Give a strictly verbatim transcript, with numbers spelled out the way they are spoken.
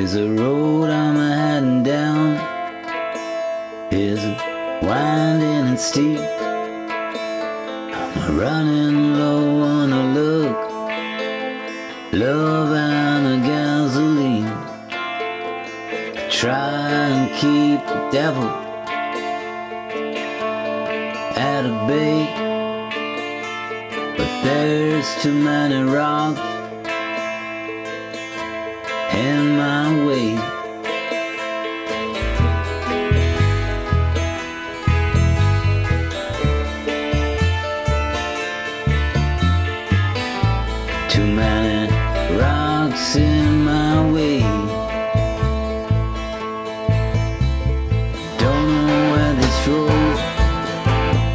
is a road I'm a heading down. Is winding and steep. I'm running low on a look, love and a gasoline. Try and keep the devil at a bay, but there's too many rocks in my way.